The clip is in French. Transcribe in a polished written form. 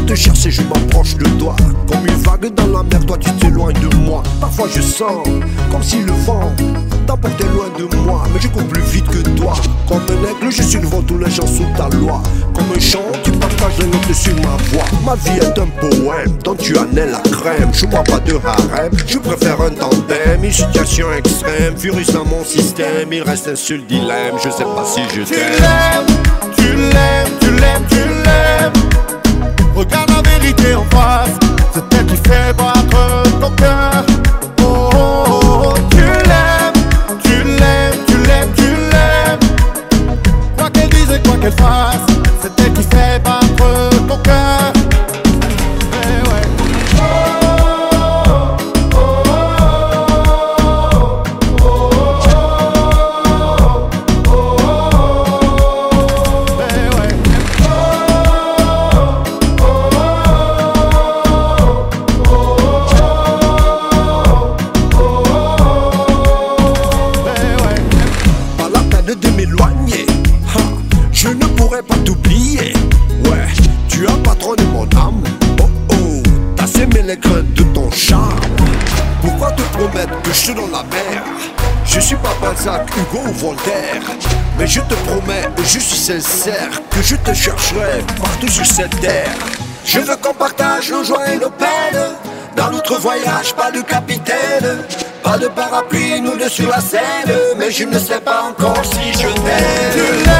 te chercher, je m'approche de toi. Comme une vague dans la mer, toi tu t'éloignes de moi. Parfois je sens comme si le vent t'emportait loin de moi, mais je cours plus vite que toi. Comme un aigle, je suis devant tous les gens sous ta loi. Comme un chant, tu partages les notes sur ma voix. Ma vie est un poème dont tu en es la crème. Je crois pas de harem, je préfère un tandem. Une situation extrême, virus dans mon système. Il reste un seul dilemme, je sais pas si je t'aime. Tu l'aimes, tu l'aimes, tu l'aimes. Regarde la vérité en face, c'est elle qui fait battre ton cœur. Oh, oh, oh, tu l'aimes, tu l'aimes, tu l'aimes, tu l'aimes. Quoi qu'elle dise et quoi qu'elle fasse, c'est elle qui fait battre ton cœur. Eh ouais. De m'éloigner, je ne pourrais pas t'oublier. Ouais, tu as patronné mon âme. Oh oh, t'as sémé les graines de ton charme. Pourquoi te promettre que je te donne la mer? Je suis pas Balzac, Hugo ou Voltaire, mais je te promets, et je suis sincère, que je te chercherai partout sur cette terre. Je veux qu'on partage nos joies et nos peines. Dans notre voyage, pas de capitaine, pas de parapluie, nous deux sur la scène. Mais je ne sais pas encore si je t'aime.